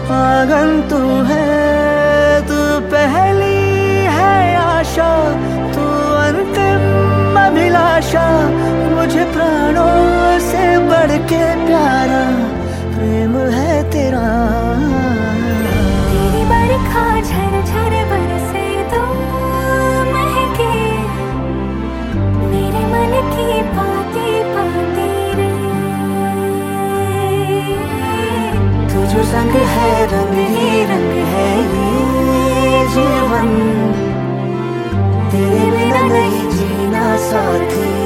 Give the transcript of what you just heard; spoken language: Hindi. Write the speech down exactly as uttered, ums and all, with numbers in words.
आंगन तू है, तू पहली है आशा, तू अंतिम अभिलाषा, मुझे प्राणों से बढ़ के प्यारा प्रेम है तेरा। तेरी बरखा झर झर बरसे तो महके मेरे मन की पाती पाती रे। तू जो संग है रंग ही रंग है ये जीवन, तेरे बिना नहीं जीना साथी।